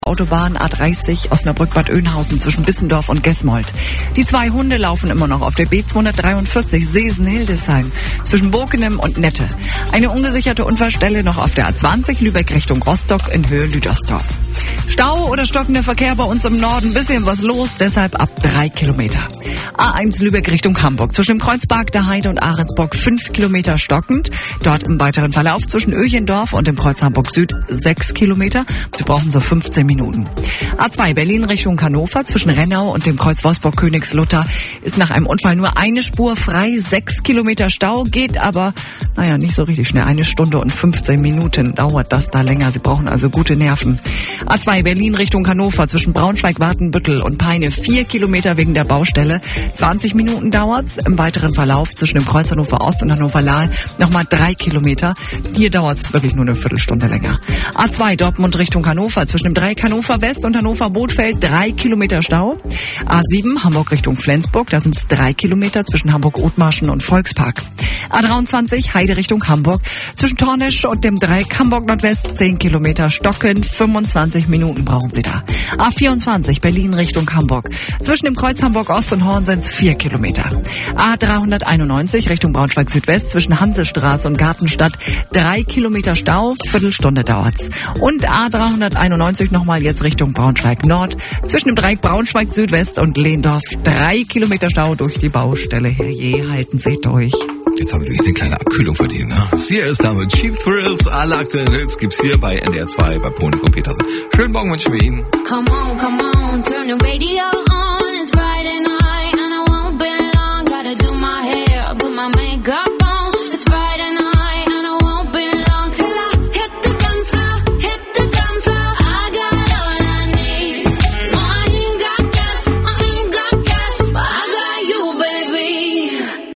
Autobahn A30 Osnabrück-Bad Oeynhausen zwischen Bissendorf und Gesmold. Die 2 Hunde laufen immer noch auf der B243 Seesen-Hildesheim zwischen Bokenem und Nette. Eine ungesicherte Unfallstelle noch auf der A20 Lübeck Richtung Rostock in Höhe Lüdersdorf. Stau oder stockender Verkehr bei uns im Norden, bisschen was los, deshalb ab 3 Kilometer. A1 Lübeck Richtung Hamburg zwischen dem Kreuzberg der Heide und Ahrensburg 5 Kilometer stockend. Dort im weiteren Verlauf zwischen Öchendorf und dem Kreuz Hamburg Süd 6 Kilometer. Wir brauchen so 15 Minuten. A2 Berlin Richtung Hannover zwischen Rennau und dem Kreuz Wolfsburg-Königslutter ist nach einem Unfall nur eine Spur frei. 6 Kilometer Stau geht aber, nicht so richtig schnell. 1 Stunde und 15 Minuten dauert das da länger. Sie brauchen also gute Nerven. A2 Berlin Richtung Hannover zwischen Braunschweig, Wartenbüttel und Peine 4 Kilometer wegen der Baustelle. 20 Minuten dauert's. Im weiteren Verlauf zwischen dem Kreuz Hannover Ost und Hannover Lahl nochmal 3 Kilometer. Hier dauert's wirklich nur eine Viertelstunde länger. A2 Dortmund Richtung Hannover zwischen dem Dreieck Hannover West und Hannover Bothfeld 3 Kilometer Stau. A7 Hamburg Richtung Flensburg, da sind's 3 Kilometer zwischen Hamburg-Othmarschen und Volkspark. A23 Heide Richtung Hamburg zwischen Tornisch und dem Dreieck Hamburg Nordwest 10 Kilometer stocken, 25 Minuten brauchen Sie da. A24 Berlin Richtung Hamburg zwischen dem Kreuz Hamburg Ost und Horn sind's 4 Kilometer. A391 Richtung Braunschweig Südwest zwischen Hansestraße und Gartenstadt 3 Kilometer Stau, Viertelstunde dauert's. Und A391 nochmal jetzt Richtung Braunschweig Nord zwischen dem Dreieck Braunschweig Südwest und Lehndorf 3 Kilometer Stau durch die Baustelle. Herrje, halten Sie durch. Jetzt haben Sie sich eine kleine Abkühlung verdient, ne? Hier ist damit Cheap Thrills. Alle aktuellen Hits gibt's hier bei NDR 2 bei Ponik und Petersen. Schönen Morgen wünschen wir Ihnen. Come on, turn the radio